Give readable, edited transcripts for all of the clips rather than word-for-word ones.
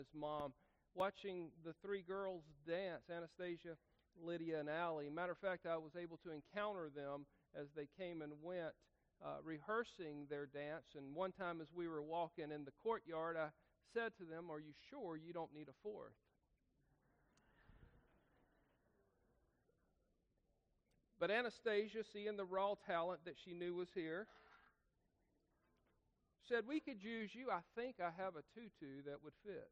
his mom, watching the three girls dance, Anastasia, Lydia, and Allie. Matter of fact, I was able to encounter them as they came and went, rehearsing their dance. And one time as we were walking in the courtyard, I said to them, "Are you sure you don't need a fourth?" But Anastasia, seeing the raw talent that she knew was here, said, "We could use you. I think I have a tutu that would fit."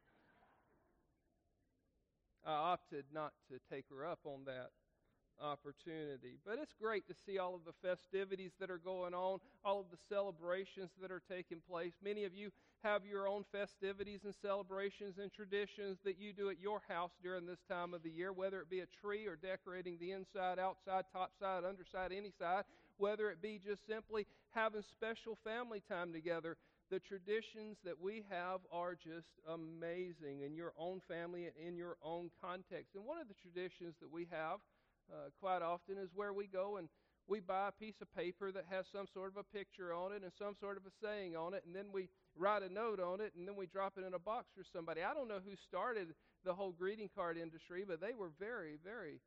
I opted not to take her up on that opportunity. But it's great to see all of the festivities that are going on, all of the celebrations that are taking place. Many of you have your own festivities and celebrations and traditions that you do at your house during this time of the year, whether it be a tree or decorating the inside, outside, top side, underside, any side, whether it be just simply having special family time together. The traditions that we have are just amazing in your own family and in your own context. And one of the traditions that we have quite often is where we go and we buy a piece of paper that has some sort of a picture on it and some sort of a saying on it, and then we write a note on it, and then we drop it in a box for somebody. I don't know who started the whole greeting card industry, but they were very, very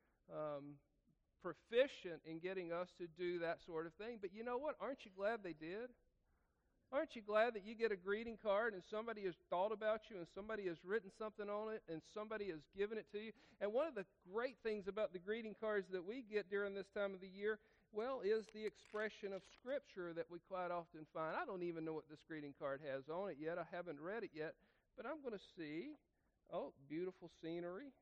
proficient in getting us to do that sort of thing. But you know what? Aren't you glad they did? Aren't you glad that you get a greeting card and somebody has thought about you and somebody has written something on it and somebody has given it to you? And one of the great things about the greeting cards that we get during this time of the year, well, is the expression of Scripture that we quite often find. I don't even know what this greeting card has on it yet. I haven't read it yet. But I'm going to see, beautiful scenery,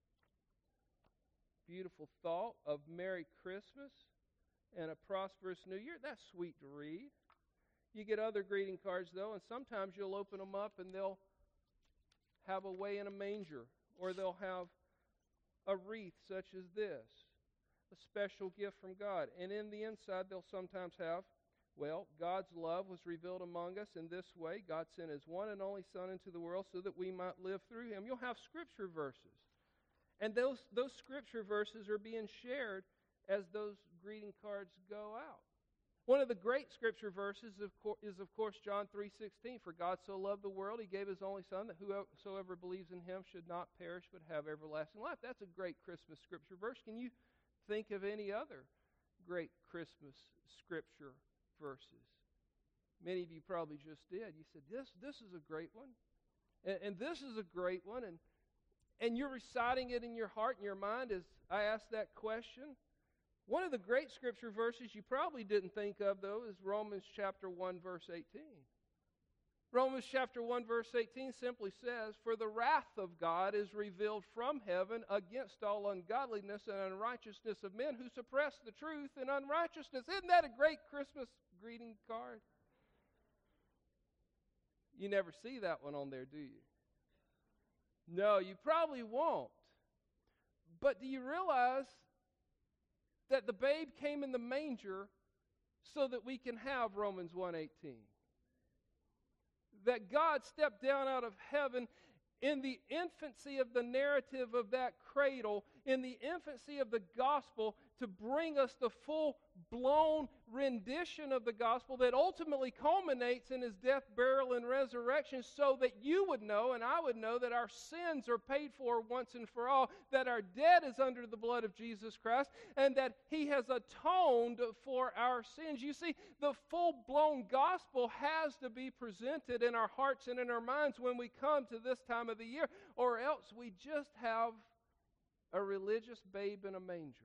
beautiful thought of Merry Christmas and a prosperous New Year. That's sweet to read. You get other greeting cards, though, and sometimes you'll open them up and they'll have away in a manger, or they'll have a wreath such as this, a special gift from God. And in the inside, they'll sometimes have, God's love was revealed among us in this way. God sent His one and only Son into the world so that we might live through Him. You'll have Scripture verses. And those Scripture verses are being shared as those greeting cards go out. One of the great Scripture verses is, of course, John 3:16. For God so loved the world, He gave His only Son, that whosoever believes in Him should not perish but have everlasting life. That's a great Christmas Scripture verse. Can you think of any other great Christmas Scripture verses? Many of you probably just did. You said, this is a great one. And this is a great one. And you're reciting it in your heart and your mind as I ask that question. One of the great Scripture verses you probably didn't think of, though, is Romans chapter 1, verse 18. Romans chapter 1, verse 18 simply says, "For the wrath of God is revealed from heaven against all ungodliness and unrighteousness of men who suppress the truth in unrighteousness." Isn't that a great Christmas greeting card? You never see that one on there, do you? No, you probably won't. But do you realize that the babe came in the manger so that we can have Romans 1:18? That God stepped down out of heaven in the infancy of the narrative of that cradle, in the infancy of the gospel, to bring us the full-blown rendition of the gospel that ultimately culminates in His death, burial, and resurrection, so that you would know and I would know that our sins are paid for once and for all, that our debt is under the blood of Jesus Christ, and that He has atoned for our sins. You see, the full-blown gospel has to be presented in our hearts and in our minds when we come to this time of the year, or else we just have a religious babe in a manger.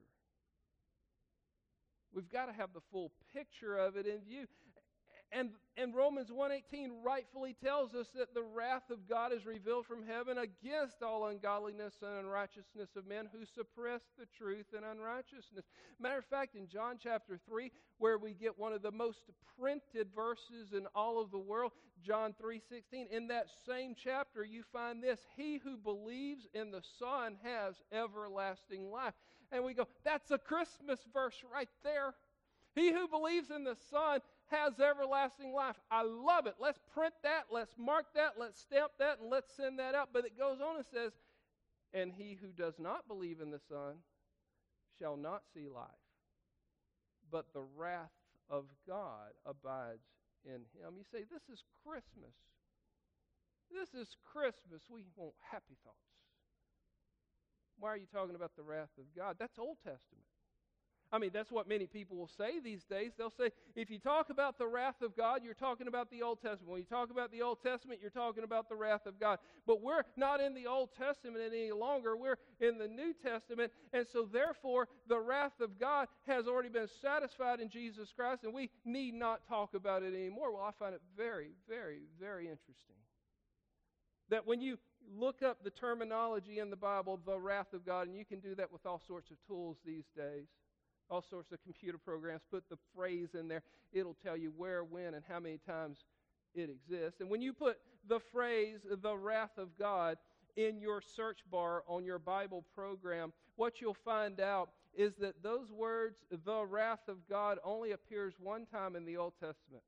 We've got to have the full picture of it in view. And Romans 1:18 rightfully tells us that the wrath of God is revealed from heaven against all ungodliness and unrighteousness of men who suppress the truth in unrighteousness. Matter of fact, in John chapter 3, where we get one of the most printed verses in all of the world, John 3:16, in that same chapter you find this: "He who believes in the Son has everlasting life." And we go, that's a Christmas verse right there. He who believes in the Son has everlasting life. I love it. Let's print that, let's mark that, let's stamp that, and let's send that out. But it goes on and says, "And he who does not believe in the Son shall not see life, but the wrath of God abides in him." You say, this is Christmas. This is Christmas. We want happy thoughts. Why are you talking about the wrath of God? That's Old Testament. I mean, that's what many people will say these days. They'll say, if you talk about the wrath of God, you're talking about the Old Testament. When you talk about the Old Testament, you're talking about the wrath of God. But we're not in the Old Testament any longer. We're in the New Testament. And so, therefore, the wrath of God has already been satisfied in Jesus Christ, and we need not talk about it anymore. Well, I find it very, very, very interesting that when you look up the terminology in the Bible, the wrath of God, and you can do that with all sorts of tools these days, all sorts of computer programs, put the phrase in there, it'll tell you where, when, and how many times it exists. And when you put the phrase, the wrath of God, in your search bar on your Bible program, what you'll find out is that those words, the wrath of God, only appears one time in the Old Testament.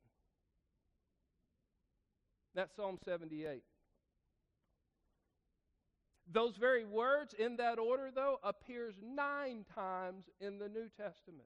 That's Psalm 78. Those very words in that order, though, appears 9 times in the New Testament.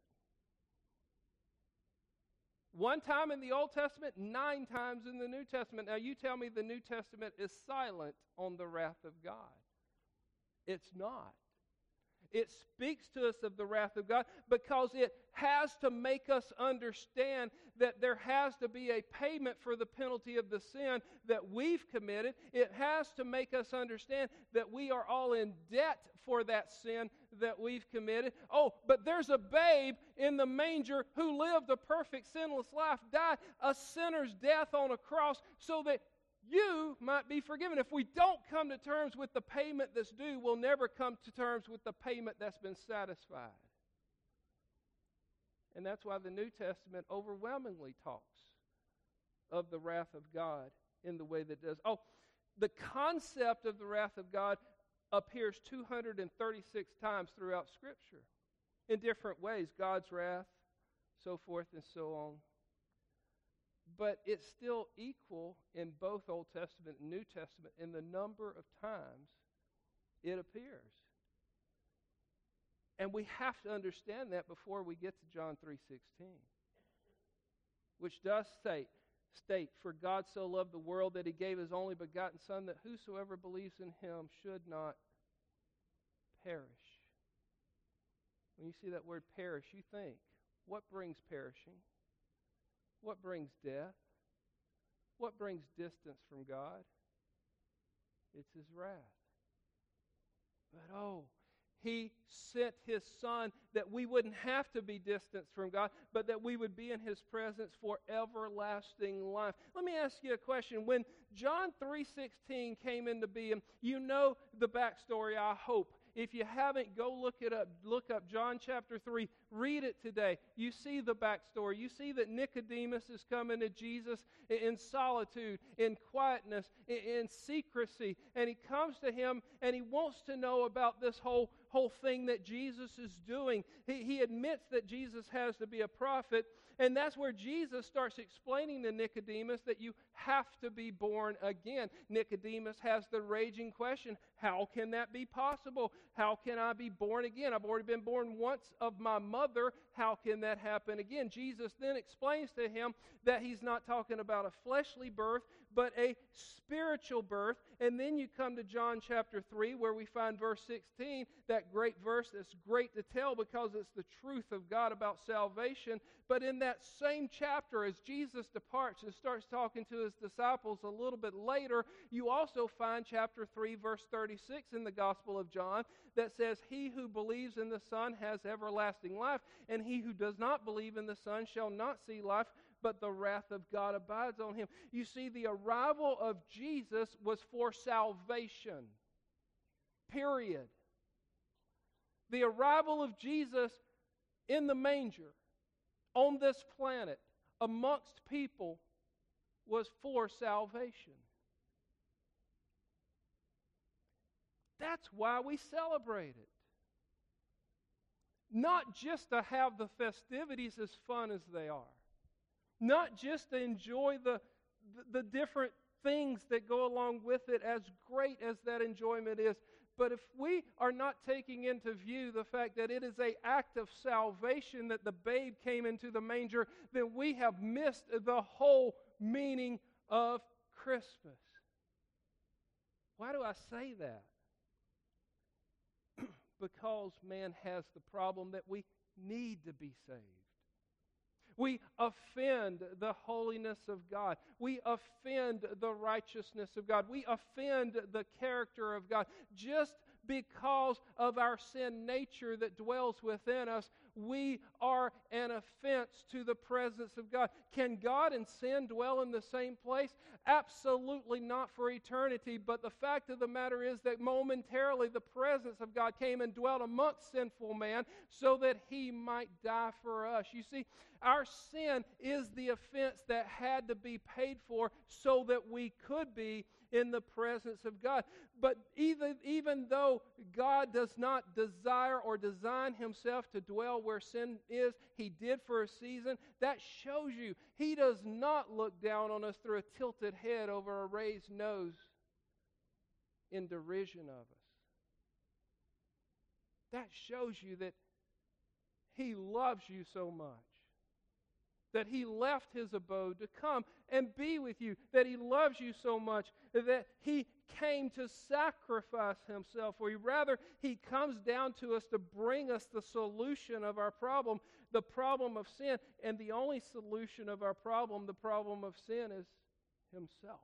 One time in the Old Testament, 9 times in the New Testament. Now you tell me the New Testament is silent on the wrath of God. It's not. It speaks to us of the wrath of God because it has to make us understand that there has to be a payment for the penalty of the sin that we've committed. It has to make us understand that we are all in debt for that sin that we've committed. Oh, but there's a babe in the manger who lived a perfect sinless life, died a sinner's death on a cross so that you might be forgiven. If we don't come to terms with the payment that's due, we'll never come to terms with the payment that's been satisfied. And that's why the New Testament overwhelmingly talks of the wrath of God in the way that it does. Oh, the concept of the wrath of God appears 236 times throughout Scripture in different ways. God's wrath, so forth and so on. But it's still equal in both Old Testament and New Testament in the number of times it appears. And we have to understand that before we get to John 3:16, which does state, for God so loved the world that he gave his only begotten Son, that whosoever believes in him should not perish. When you see that word perish, you think, what brings perishing? What brings death? What brings distance from God? It's his wrath. But he sent his Son that we wouldn't have to be distanced from God, but that we would be in his presence for everlasting life. Let me ask you a question. When John 3:16 came into being, you know the backstory, I hope. If you haven't, go look it up. Look up John chapter 3. Read it today. You see the backstory. You see that Nicodemus is coming to Jesus in solitude, in quietness, in secrecy. And he comes to him and he wants to know about this whole thing that Jesus is doing. He admits that Jesus has to be a prophet. And that's where Jesus starts explaining to Nicodemus that you have to be born again. Nicodemus has the raging question, how can that be possible? How can I be born again? I've already been born once of my mother. How can that happen again? Jesus then explains to him that he's not talking about a fleshly birth, but a spiritual birth. And then you come to John chapter 3, where we find verse 16, that great verse that's great to tell because it's the truth of God about salvation. But in that same chapter, as Jesus departs and starts talking to his disciples a little bit later, you also find chapter 3, verse 36 in the Gospel of John that says, he who believes in the Son has everlasting life, and he who does not believe in the Son shall not see life, but the wrath of God abides on him. You see, the arrival of Jesus was for salvation. Period. The arrival of Jesus in the manger, on this planet, amongst people, was for salvation. That's why we celebrate it. Not just to have the festivities as fun as they are. Not just to enjoy the different things that go along with it, as great as that enjoyment is. But if we are not taking into view the fact that it is an act of salvation that the babe came into the manger, then we have missed the whole meaning of Christmas. Why do I say that? Because man has the problem that we need to be saved. We offend the holiness of God. We offend the righteousness of God. We offend the character of God. Just because of our sin nature that dwells within us, we are an offense to the presence of God. Can God and sin dwell in the same place? Absolutely not for eternity. But the fact of the matter is that momentarily the presence of God came and dwelt amongst sinful man so that He might die for us. You see, our sin is the offense that had to be paid for so that we could be in the presence of God. But even though God does not desire or design Himself to dwell where sin is, He did for a season. That shows you He does not look down on us through a tilted head over a raised nose in derision of us. That shows you that He loves you so much, that He left His abode to come and be with you, that He loves you so much, that He came to sacrifice Himself for you. Rather, He comes down to us to bring us the solution of our problem, the problem of sin. And the only solution of our problem, the problem of sin, is Himself.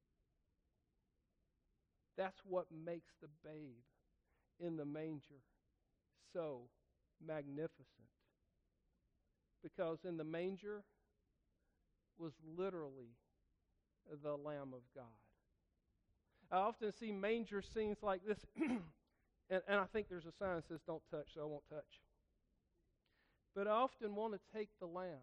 That's what makes the babe in the manger so magnificent. Because in the manger was literally the Lamb of God. I often see manger scenes like this, and I think there's a sign that says don't touch, so I won't touch. But I often want to take the lamb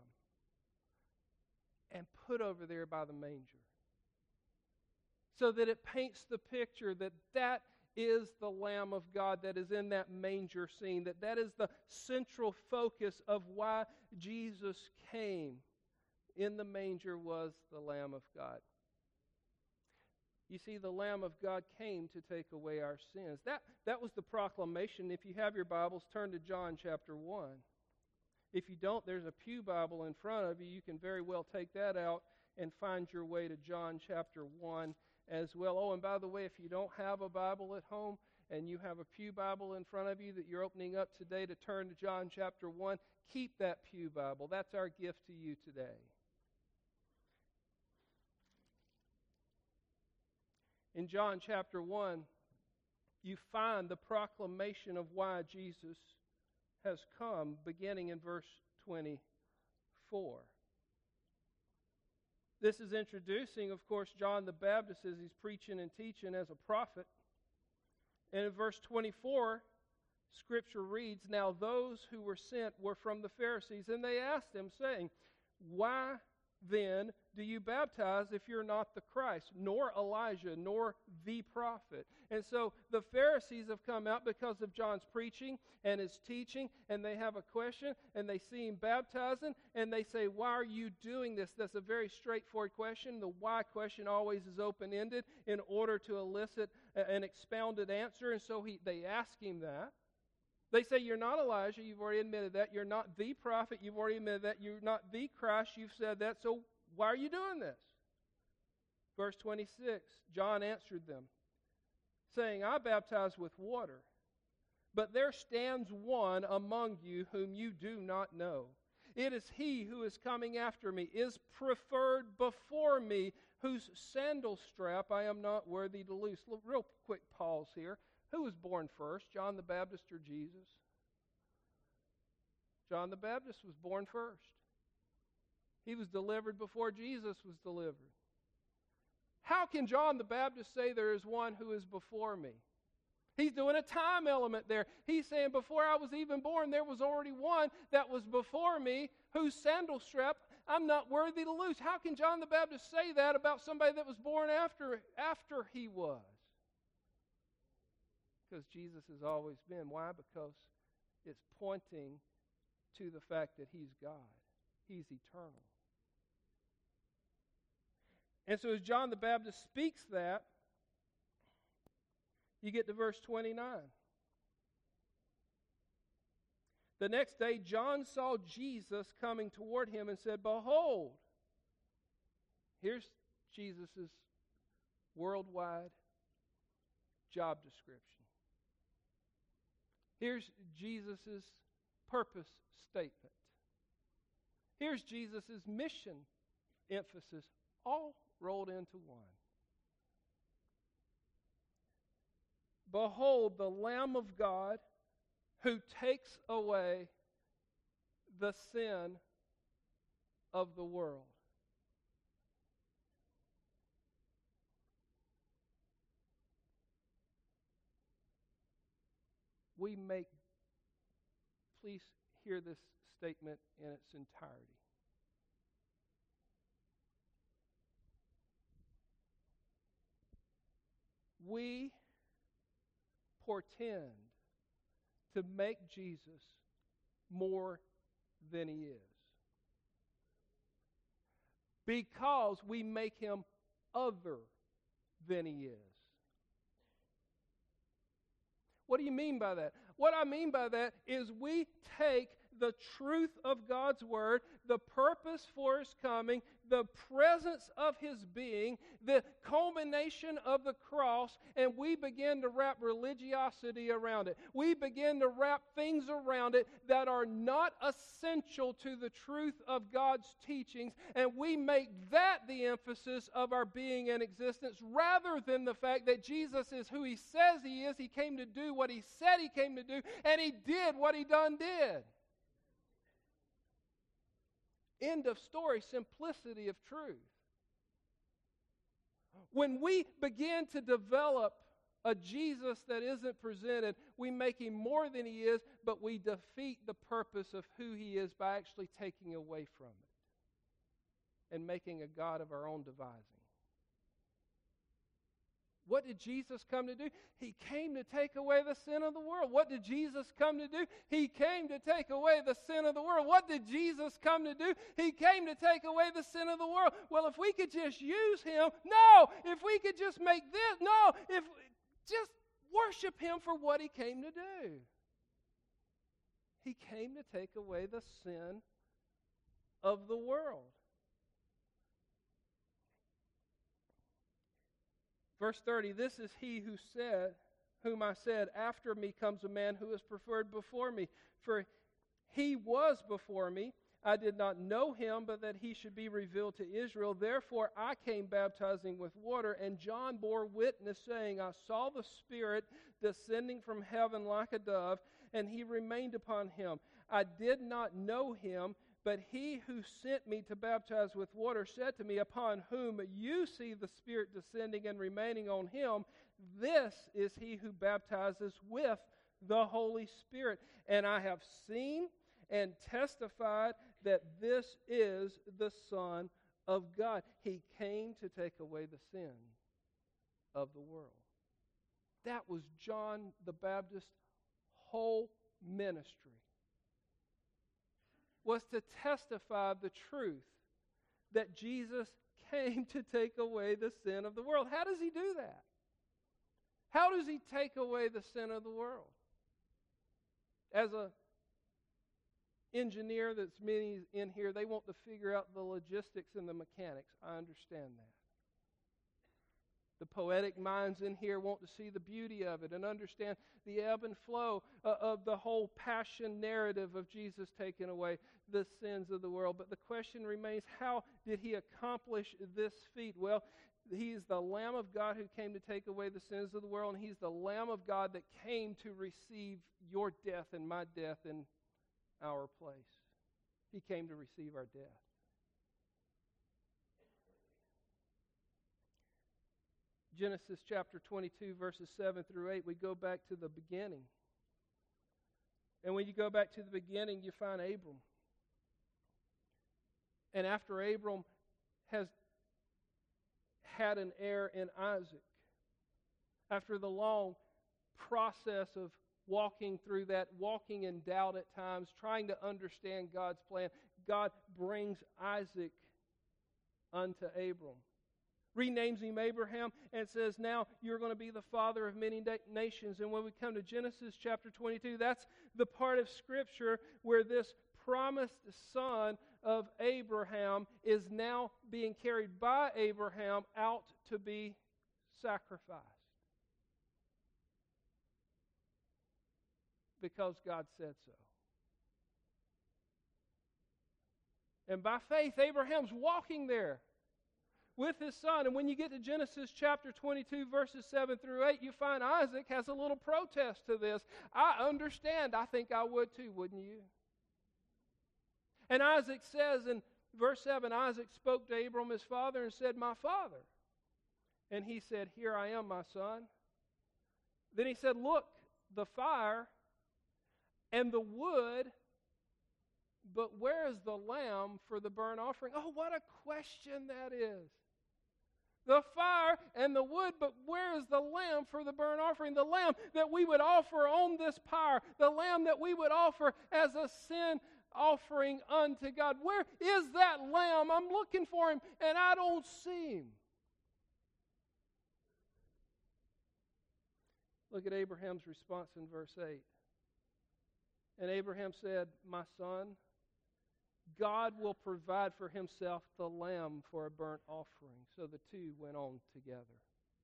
and put over there by the manger so that it paints the picture that that is the Lamb of God that is in that manger scene, that is the central focus of why Jesus came. In the manger was the Lamb of God. You see, the Lamb of God came to take away our sins. That was the proclamation. If you have your Bibles, turn to John chapter 1. If you don't, there's a pew Bible in front of you. You can very well take that out and find your way to John chapter 1 as well. Oh, and by the way, if you don't have a Bible at home and you have a pew Bible in front of you that you're opening up today to turn to John chapter 1, keep that pew Bible. That's our gift to you today. In John chapter 1, you find the proclamation of why Jesus has come, beginning in verse 24. This is introducing, of course, John the Baptist as he's preaching and teaching as a prophet. And in verse 24, Scripture reads, "Now those who were sent were from the Pharisees, and they asked him, saying, 'Why then do you baptize if you're not the Christ, nor Elijah, nor the prophet?'" And so the Pharisees have come out because of John's preaching and his teaching, and they have a question, and they see him baptizing, and they say, "Why are you doing this?" That's a very straightforward question. The why question always is open-ended in order to elicit an expounded answer, and so they ask him that. They say, "You're not Elijah," you've already admitted that. "You're not the prophet," you've already admitted that. "You're not the Christ," you've said that. So why are you doing this? Verse 26, John answered them, saying, "I baptize with water, but there stands one among you whom you do not know. It is he who is coming after me, is preferred before me, whose sandal strap I am not worthy to loose." Real quick pause here. Who was born first, John the Baptist or Jesus? John the Baptist was born first. He was delivered before Jesus was delivered. How can John the Baptist say there is one who is before me? He's doing a time element there. He's saying before I was even born, there was already one that was before me whose sandal strap I'm not worthy to loose. How can John the Baptist say that about somebody that was born after he was? Because Jesus has always been. Why? Because it's pointing to the fact that He's God. He's eternal. And so as John the Baptist speaks that, you get to verse 29. "The next day John saw Jesus coming toward him and said, 'Behold,'" here's Jesus' worldwide job description. Here's Jesus' purpose statement. Here's Jesus' mission emphasis, all rolled into one. Behold, the Lamb of God who takes away the sin of the world. We make, please hear this statement in its entirety. We portend to make Jesus more than he is, because we make him other than he is. What do you mean by that? What I mean by that is we take the truth of God's Word, the purpose for His coming, the presence of His being, the culmination of the cross, and we begin to wrap religiosity around it. We begin to wrap things around it that are not essential to the truth of God's teachings, and we make that the emphasis of our being and existence, rather than the fact that Jesus is who He says He is. He came to do what He said He came to do, and He did what He done did. End of story. Simplicity of truth. When we begin to develop a Jesus that isn't presented, we make Him more than He is, but we defeat the purpose of who He is by actually taking away from it and making a God of our own devising. What did Jesus come to do? He came to take away the sin of the world. What did Jesus come to do? He came to take away the sin of the world. What did Jesus come to do? He came to take away the sin of the world. Well, if we could just use Him, no. If we could just make this, no. If just worship Him for what He came to do. He came to take away the sin of the world. Verse 30, this is He whom I said, after me comes a man who is preferred before me. For He was before me. I did not know Him, but that He should be revealed to Israel. Therefore I came baptizing with water, and John bore witness, saying, I saw the Spirit descending from heaven like a dove, and He remained upon Him. I did not know Him, but He who sent me to baptize with water said to me, upon whom you see the Spirit descending and remaining on Him, this is He who baptizes with the Holy Spirit. And I have seen and testified that this is the Son of God. He came to take away the sin of the world. That was John the Baptist's whole ministry, was to testify the truth that Jesus came to take away the sin of the world. How does He do that? How does He take away the sin of the world? As a engineer, that's many in here, they want to figure out the logistics and the mechanics. I understand that. The poetic minds in here want to see the beauty of it and understand the ebb and flow of the whole passion narrative of Jesus taking away the sins of the world. But the question remains, how did He accomplish this feat? Well, He is the Lamb of God who came to take away the sins of the world, and He's the Lamb of God that came to receive your death and my death in our place. He came to receive our death. Genesis chapter 22, verses 7 through 8, we go back to the beginning. And when you go back to the beginning, you find Abram. And after Abram has had an heir in Isaac, after the long process of walking through that, walking in doubt at times, trying to understand God's plan, God brings Isaac unto Abram, renames him Abraham, and says, now you're going to be the father of many nations. And when we come to Genesis chapter 22, that's the part of Scripture where this promised son of Abraham is now being carried by Abraham out to be sacrificed. because God said so. And by faith, Abraham's walking there with his son. And when you get to Genesis chapter 22, verses 7 through 8, you find Isaac has a little protest to this. I understand. I think I would too, wouldn't you? And Isaac says in verse 7, Isaac spoke to Abram his father and said, "My father." And he said, "Here I am, my son." Then he said, "Look, the fire and the wood, but where is the lamb for the burnt offering?" Oh, what a question that is. The fire and the wood, but where is the lamb for the burnt offering? The lamb that we would offer on this pyre. The lamb that we would offer as a sin offering unto God. Where is that lamb? I'm looking for him and I don't see him. Look at Abraham's response in verse 8. And Abraham said, "My son, God will provide for himself the lamb for a burnt offering." So the two went on together.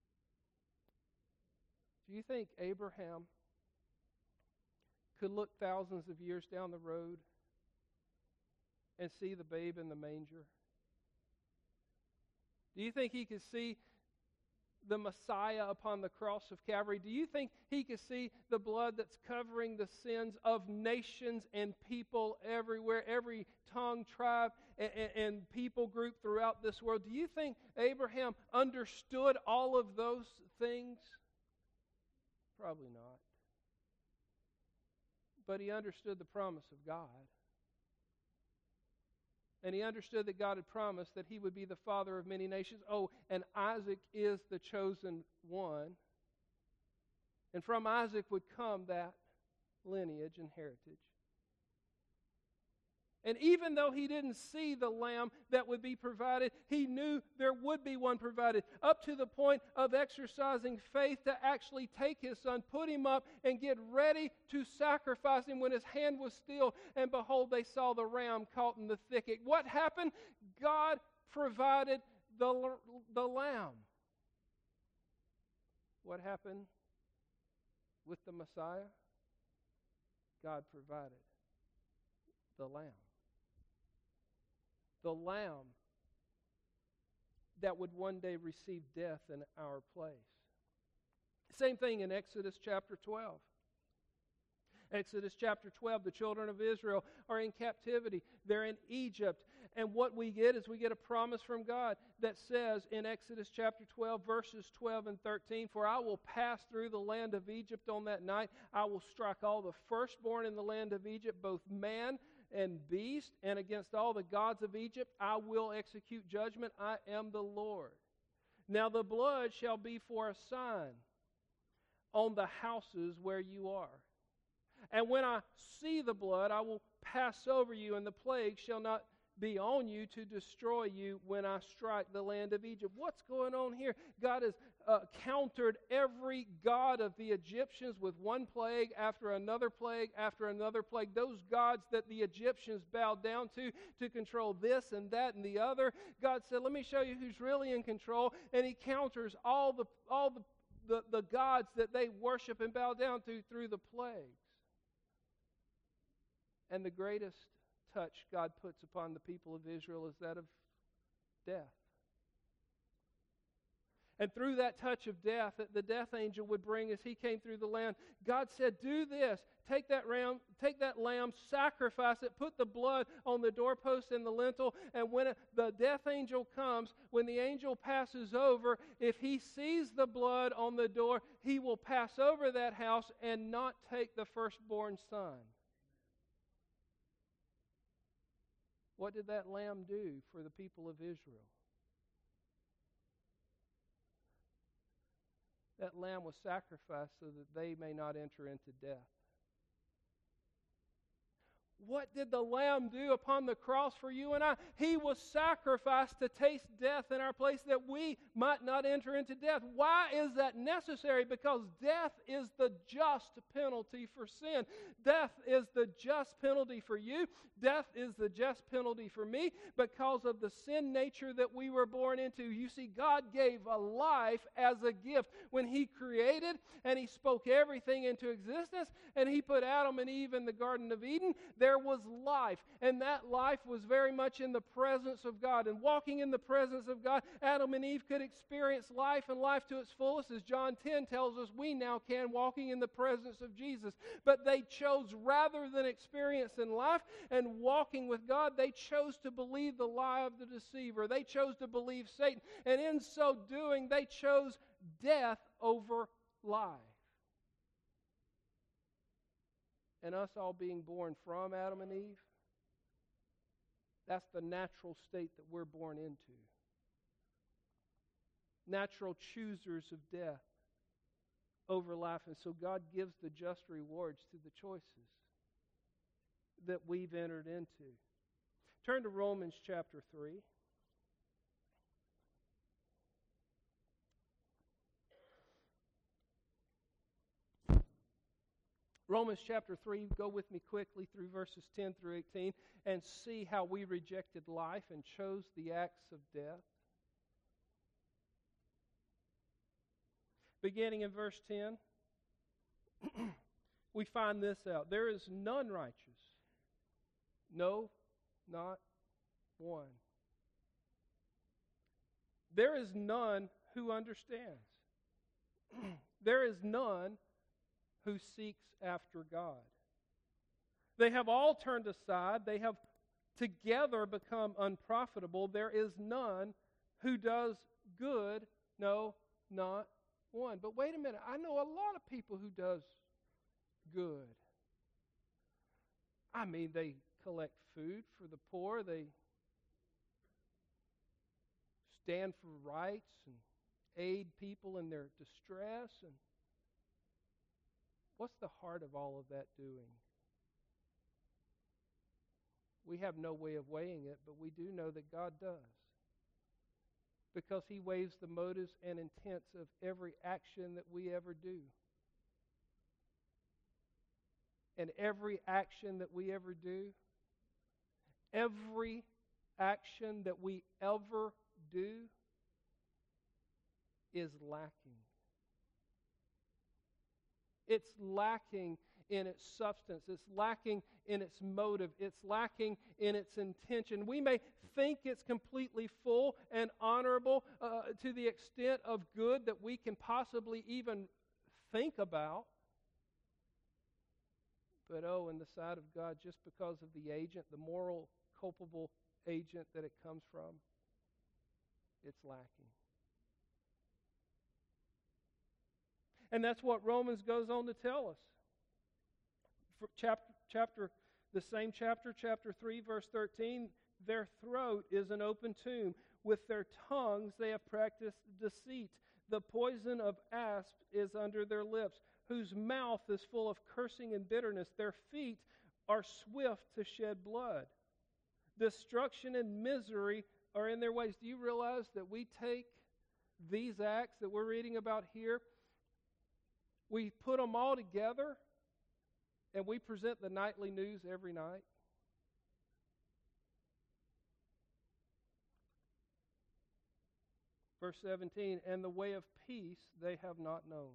Do you think Abraham could look thousands of years down the road and see the babe in the manger? Do you think he could see the Messiah upon the cross of Calvary? Do you think he could see the blood that's covering the sins of nations and people everywhere, every tongue, tribe, and people group throughout this world? Do you think Abraham understood all of those things? Probably not. But he understood the promise of God. And he understood that God had promised that he would be the father of many nations. Oh, and Isaac is the chosen one. And from Isaac would come that lineage and heritage. And even though he didn't see the lamb that would be provided, he knew there would be one provided, up to the point of exercising faith to actually take his son, put him up, and get ready to sacrifice him when his hand was still. And behold, they saw the ram caught in the thicket. What happened? God provided the lamb. What happened with the Messiah? God provided the lamb. The lamb that would one day receive death in our place. Same thing in Exodus chapter 12. Exodus chapter 12, the children of Israel are in captivity. They're in Egypt. And what we get is we get a promise from God that says in Exodus chapter 12, verses 12 and 13, "For I will pass through the land of Egypt on that night. I will strike all the firstborn in the land of Egypt, both man and beast, and against all the gods of Egypt I will execute judgment. I am the Lord. Now the blood shall be for a sign on the houses where you are. And when I see the blood, I will pass over you, and the plague shall not be on you to destroy you when I strike the land of Egypt." What's going on here? God has countered every god of the Egyptians with one plague after another plague after another plague. Those gods that the Egyptians bowed down to control this and that and the other. God said, "Let me show you who's really in control." And he counters all the gods that they worship and bow down to through the plagues. And the greatest touch God puts upon the people of Israel is that of death. And through that touch of death that the death angel would bring as he came through the land, God said, "Do this. Take that lamb, sacrifice it, put the blood on the doorpost and the lintel, and when the death angel comes, when the angel passes over, if he sees the blood on the door, he will pass over that house and not take the firstborn son." What did that lamb do for the people of Israel? That lamb was sacrificed so that they may not enter into death. What did the Lamb do upon the cross for you and I? He was sacrificed to taste death in our place that we might not enter into death. Why is that necessary? Because death is the just penalty for sin. Death is the just penalty for you. Death is the just penalty for me because of the sin nature that we were born into. You see, God gave a life as a gift when He created and He spoke everything into existence and He put Adam and Eve in the Garden of Eden. There was life, and that life was very much in the presence of God. And walking in the presence of God, Adam and Eve could experience life and life to its fullest, as John 10 tells us we now can, walking in the presence of Jesus. But they chose, rather than experiencing life and walking with God, they chose to believe the lie of the deceiver. They chose to believe Satan. And in so doing, they chose death over life. And us all being born from Adam and Eve, that's the natural state that we're born into. Natural choosers of death over life. And so God gives the just rewards to the choices that we've entered into. Turn to Romans chapter 3. Romans chapter 3, go with me quickly through verses 10 through 18 and see how we rejected life and chose the acts of death. Beginning in verse 10, we find this out. There is none righteous. No, not one. There is none who understands. There is none who seeks after God. They have all turned aside. They have together become unprofitable. There is none who does good, no, not one. But wait a minute, I know a lot of people who does good. I mean, they collect food for the poor. They stand for rights and aid people in their distress. And what's the heart of all of that doing? We have no way of weighing it, but we do know that God does. Because He weighs the motives and intents of every action that we ever do. And every action that we ever do, every action that we ever do is lacking. It's lacking in its substance. It's lacking in its motive. It's lacking in its intention. We may think it's completely full and honorable to the extent of good that we can possibly even think about. But in the sight of God, just because of the agent, the moral, culpable agent that it comes from, it's lacking. And that's what Romans goes on to tell us. The same chapter 3, verse 13, their throat is an open tomb. With their tongues they have practiced deceit. The poison of asp is under their lips, whose mouth is full of cursing and bitterness. Their feet are swift to shed blood. Destruction and misery are in their ways. Do you realize that we take these acts that we're reading about here, we put them all together, and we present the nightly news every night? Verse 17, and the way of peace they have not known.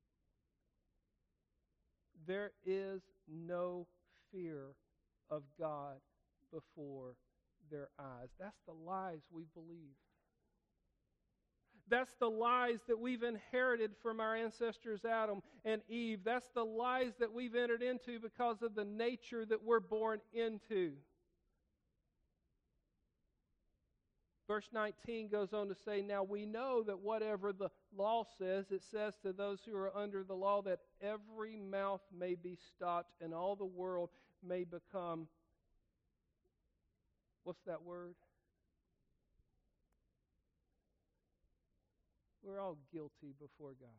There is no fear of God before their eyes. That's the lies we believe. That's the lies that we've inherited from our ancestors Adam and Eve. That's the lies that we've entered into because of the nature that we're born into. Verse 19 goes on to say, now we know that whatever the law says, it says to those who are under the law that every mouth may be stopped and all the world may become, what's that word? We're all guilty before God.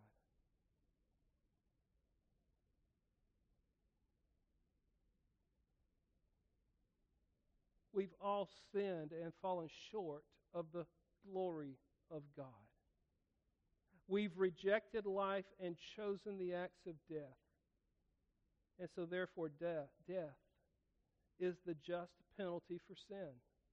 we've all sinned and fallen short of the glory of God. We've rejected life and chosen the acts of death. And so therefore death is the just penalty for sin.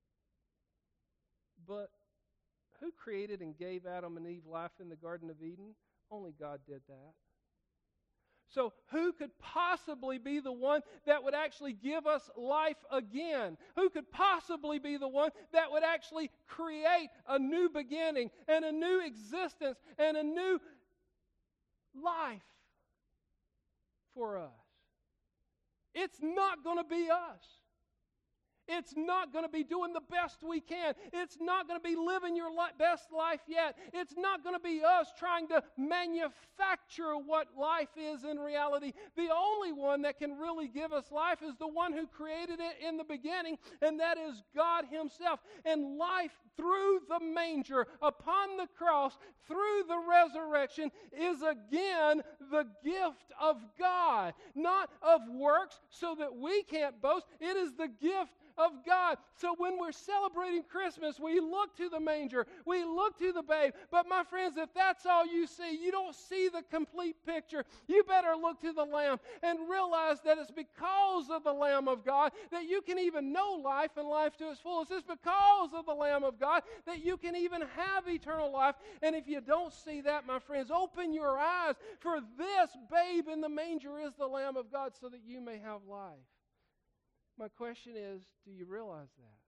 But who created and gave Adam and Eve life in the Garden of Eden? Only God did that. So who could possibly be the one that would actually give us life again? Who could possibly be the one that would actually create a new beginning and a new existence and a new life for us? It's not going to be us. It's not going to be doing the best we can. It's not going to be living your best life yet. It's not going to be us trying to manufacture what life is in reality. The only one that can really give us life is the one who created it in the beginning, and that is God Himself. And life through the manger, upon the cross, through the resurrection, is again the gift of God, not of works so that we can't boast. It is the gift of God. So when we're celebrating Christmas, we look to the manger, we look to the babe. But my friends, if that's all you see, you don't see the complete picture. You better look to the Lamb and realize that it's because of the Lamb of God that you can even know life and life to its fullest. It's because of the Lamb of God that you can even have eternal life. And if you don't see that, my friends, open your eyes, for this babe in the manger is the Lamb of God, so that you may have life. My question is, do you realize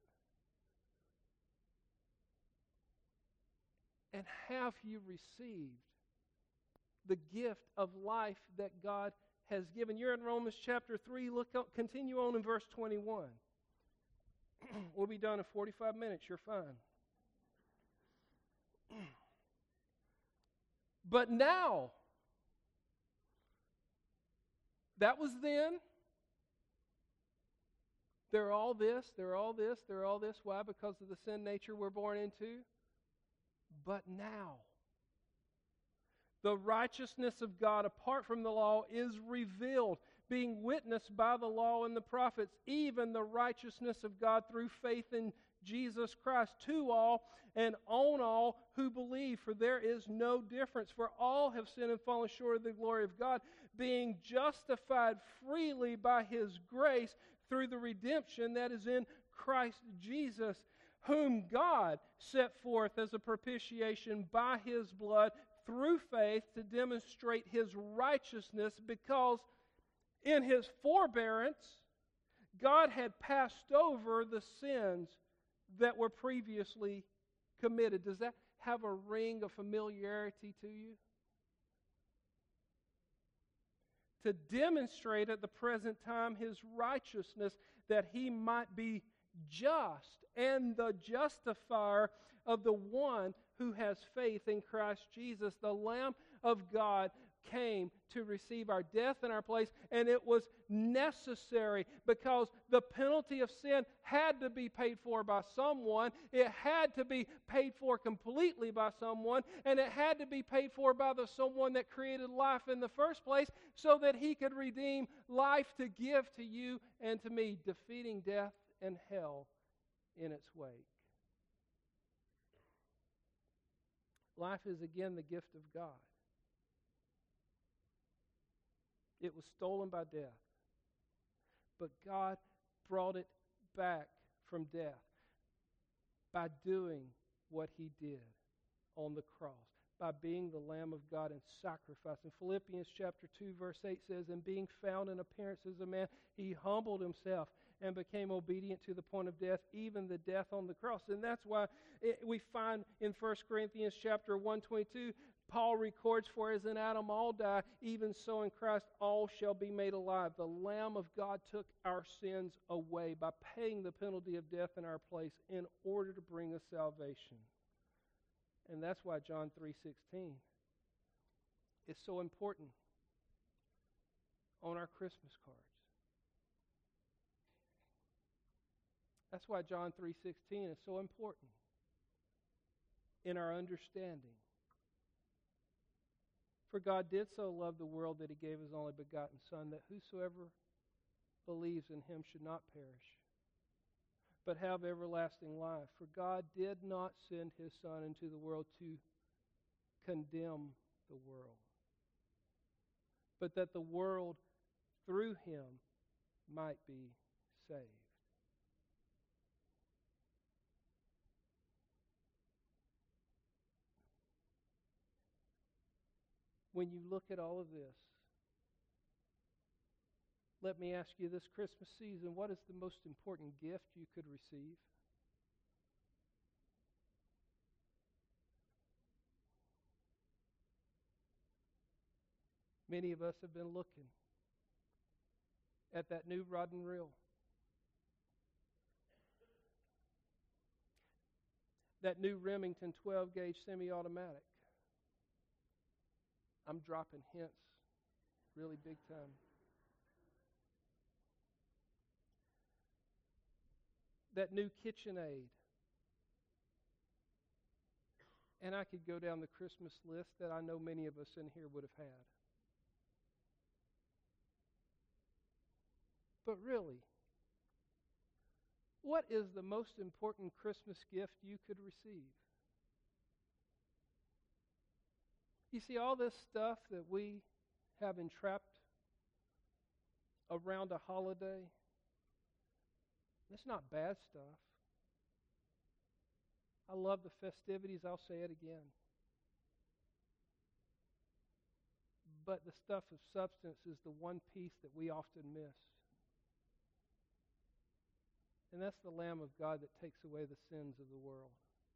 that? And have you received the gift of life that God has given? You're in Romans chapter 3. Continue on in verse 21. We'll be done in 45 minutes. You're fine. But now, that was then. They're all this, they're all this, they're all this. Why? Because of the sin nature we're born into. But now, the righteousness of God apart from the law is revealed, being witnessed by the law and the prophets, even the righteousness of God through faith in Jesus Christ, to all and on all who believe. For there is no difference, for all have sinned and fallen short of the glory of God, being justified freely by His grace through the redemption that is in Christ Jesus, whom God set forth as a propitiation by His blood through faith to demonstrate His righteousness, because in His forbearance God had passed over the sins that were previously committed. Does that have a ring of familiarity to you? To demonstrate at the present time His righteousness, that He might be just and the justifier of the one who has faith in Christ Jesus. The Lamb of God came to receive our death in our place, and it was necessary because the penalty of sin had to be paid for by someone. It had to be paid for completely by someone, and it had to be paid for by the someone that created life in the first place, so that He could redeem life to give to you and to me, defeating death and hell in its wake. Life is again the gift of God. It was stolen by death. But God brought it back from death by doing what He did on the cross, by being the Lamb of God and sacrifice. In Philippians chapter 2, verse 8 says, "And being found in appearance as a man, He humbled Himself and became obedient to the point of death, even the death on the cross." And that's why we find in 1 Corinthians chapter 1:22, Paul records, "For as in Adam all die, even so in Christ all shall be made alive." The Lamb of God took our sins away by paying the penalty of death in our place in order to bring us salvation. And that's why John 3:16 is so important on our Christmas cards. That's why John 3:16 is so important in our understanding. For God did so love the world that He gave His only begotten Son, that whosoever believes in Him should not perish, but have everlasting life. For God did not send His Son into the world to condemn the world, but that the world through Him might be saved. When you look at all of this, let me ask you this Christmas season, what is the most important gift you could receive? Many of us have been looking at that new rod and reel. That new Remington 12-gauge semi-automatic. I'm dropping hints really big time. That new KitchenAid. And I could go down the Christmas list that I know many of us in here would have had. But really, what is the most important Christmas gift you could receive? You see, all this stuff that we have entrapped around a holiday, it's not bad stuff. I love the festivities, I'll say it again. But the stuff of substance is the one piece that we often miss. And that's the Lamb of God that takes away the sins of the world.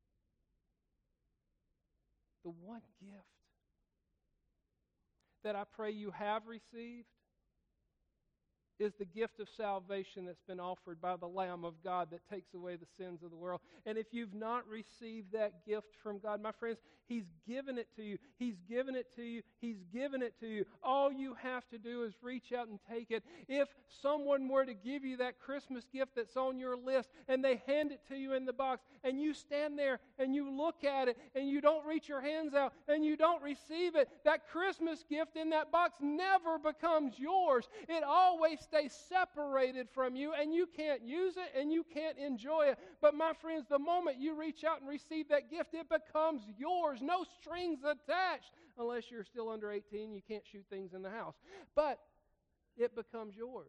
The one gift that I pray you have received is the gift of salvation that's been offered by the Lamb of God that takes away the sins of the world. And if you've not received that gift from God, my friends, He's given it to you. He's given it to you. He's given it to you. All you have to do is reach out and take it. If someone were to give you that Christmas gift that's on your list and they hand it to you in the box and you stand there and you look at it and you don't reach your hands out and you don't receive it, that Christmas gift in that box never becomes yours. It always stays separated from you, and you can't use it and you can't enjoy it. But my friends, the moment you reach out and receive that gift, it becomes yours. No strings attached. Unless you're still under 18, you can't shoot things in the house. But it becomes yours.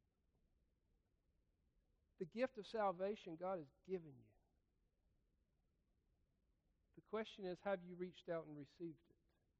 The gift of salvation God has given you. The question is, have you reached out and received it?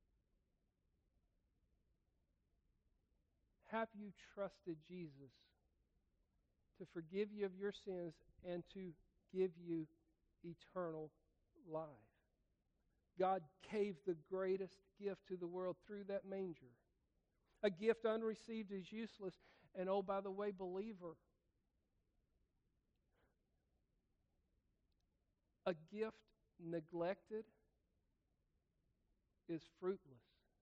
Have you trusted Jesus to forgive you of your sins and to give you eternal life? God gave the greatest gift to the world through that manger. A gift unreceived is useless. And oh, by the way, believer, a gift neglected is fruitless.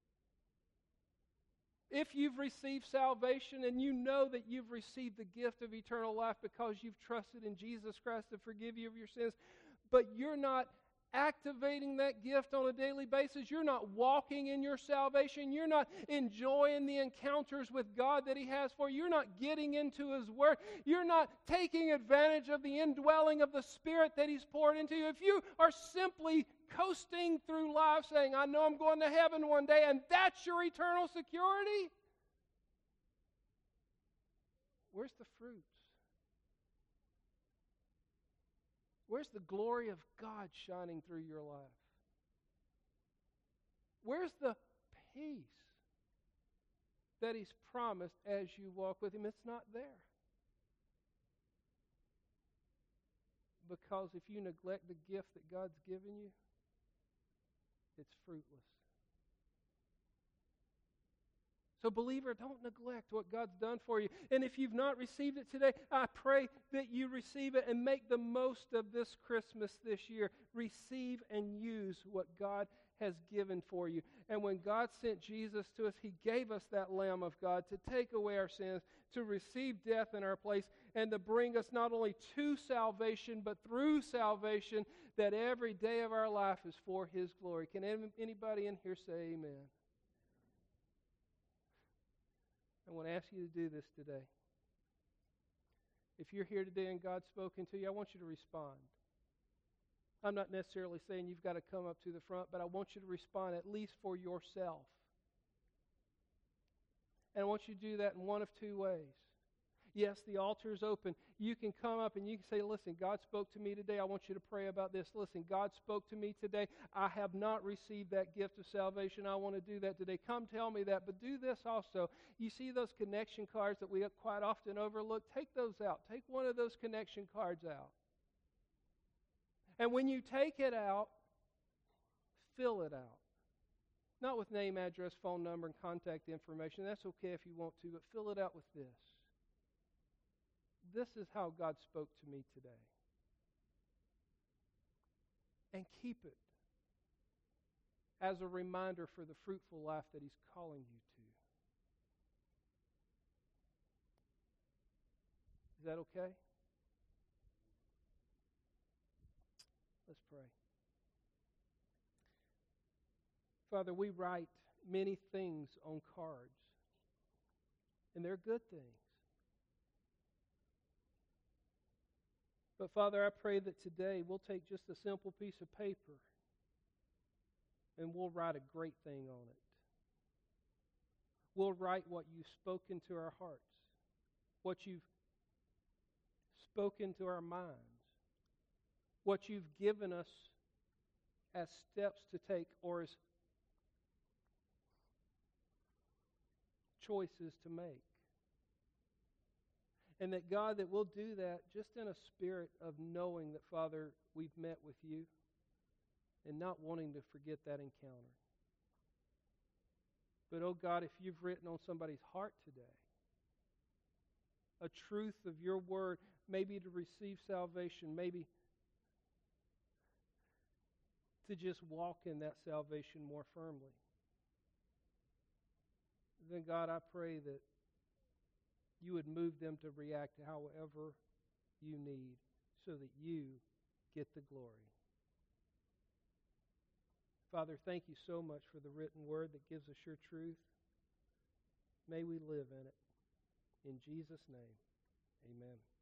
If you've received salvation and you know that you've received the gift of eternal life because you've trusted in Jesus Christ to forgive you of your sins, but you're not activating that gift on a daily basis, you're not walking in your salvation, you're not enjoying the encounters with God that He has for you, you're not getting into His Word, you're not taking advantage of the indwelling of the Spirit that He's poured into you, if you are simply coasting through life saying, I know I'm going to heaven one day, and that's your eternal security, where's the fruits? Where's the glory of God shining through your life? Where's the peace that He's promised as you walk with Him? It's not there. Because if you neglect the gift that God's given you, it's fruitless. So believer, don't neglect what God's done for you. And if you've not received it today, I pray that you receive it and make the most of this Christmas this year. Receive and use what God has given for you. And when God sent Jesus to us, He gave us that Lamb of God to take away our sins, to receive death in our place, and to bring us not only to salvation, but through salvation, that every day of our life is for His glory. Can anybody in here say amen? I want to ask you to do this today. If you're here today and God's spoken to you, I want you to respond. I'm not necessarily saying you've got to come up to the front, but I want you to respond at least for yourself. And I want you to do that in one of two ways. Yes, the altar is open. You can come up and you can say, listen, God spoke to me today. I want you to pray about this. Listen, God spoke to me today. I have not received that gift of salvation. I want to do that today. Come tell me that. But do this also. You see those connection cards that we quite often overlook? Take those out. Take one of those connection cards out. And when you take it out, fill it out. Not with name, address, phone number, and contact information. That's okay if you want to, but fill it out with this. This is how God spoke to me today. And keep it as a reminder for the fruitful life that He's calling you to. Is that okay? Let's pray. Father, we write many things on cards, and they're good things. But Father, I pray that today we'll take just a simple piece of paper and we'll write a great thing on it. We'll write what you've spoken to our hearts, what you've spoken to our minds, what you've given us as steps to take or as choices to make. And that, God, that we'll do that just in a spirit of knowing that, Father, we've met with you and not wanting to forget that encounter. But, oh God, if you've written on somebody's heart today a truth of your word, maybe to receive salvation, maybe to just walk in that salvation more firmly, then, God, I pray that you would move them to react however you need so that you get the glory. Father, thank you so much for the written word that gives us your truth. May we live in it. In Jesus' name, amen.